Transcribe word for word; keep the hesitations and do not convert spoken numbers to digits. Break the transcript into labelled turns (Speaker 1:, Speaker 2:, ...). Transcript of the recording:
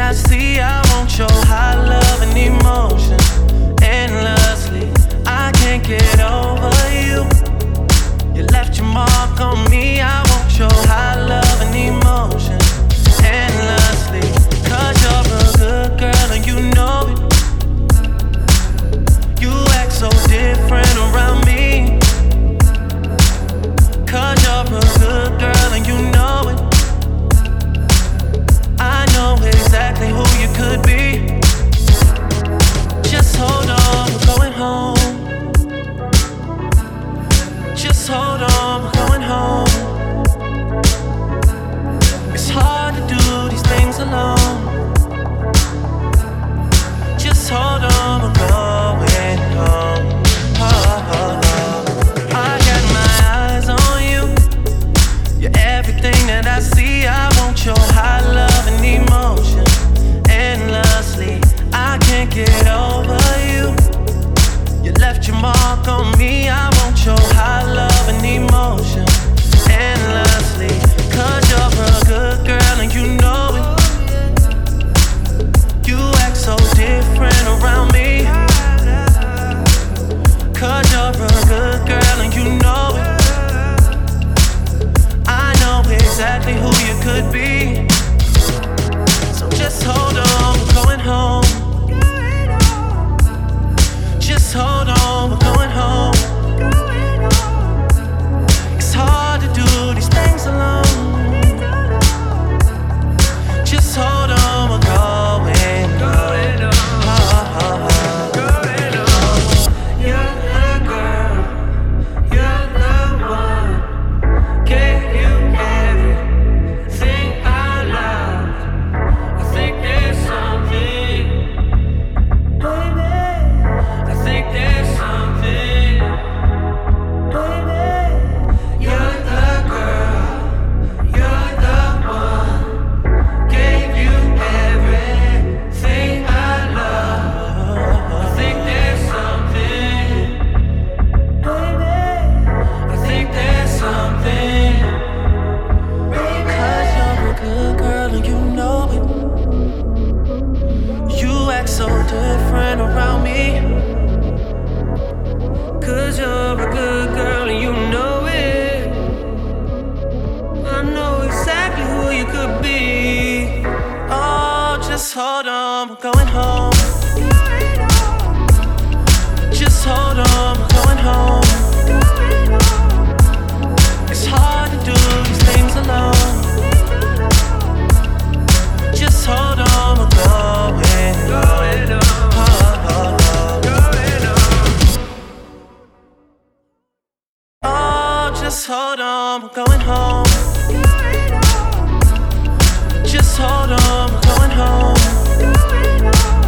Speaker 1: I see, I want your high love and emotion endlessly. I can't get over you. You left your mark on me. I want your high love and emotion endlessly. Cause you're a good girl and you know it. You act so different around me. Cause you're a good girl and you know it. I know exactly who you could be. Just hold on, we're going home. Just hold on, we're going home. It's hard to do these things alone. Just hold on, we're going home. Oh, oh, oh. I got my eyes on you. You're everything that I see. I want your high love and emotion endlessly. I can't get over you. You left your mark on me. I want your high love and emotion endlessly. Cause you're a good girl and you know it. You act so different around me. Cause you're a good girl and you know it. I know exactly who you could be. So just hold on, we're going home. Just hold on, we're going home. It's hard to do these things alone. Just hold on, we're going home. Oh, oh, oh.
Speaker 2: You're the girl, you're the one. Gave you everything I loved. I think there's something, baby. I think there's something, baby. You're the girl, you're the one. Gave you everything I love. I think there's something, baby. I think there's something, baby.
Speaker 1: Cause you're a good girl and you know it. You act so different around me.
Speaker 2: Cause you're a good girl and you know it. I know exactly who you could be.
Speaker 1: Oh, just hold on, we're going home. Just hold on, we're going home. It's hard to do these things alone. Just hold on, we're going home. Oh, oh, oh. Oh, just hold on, we're going home. Just hold on, we're going home.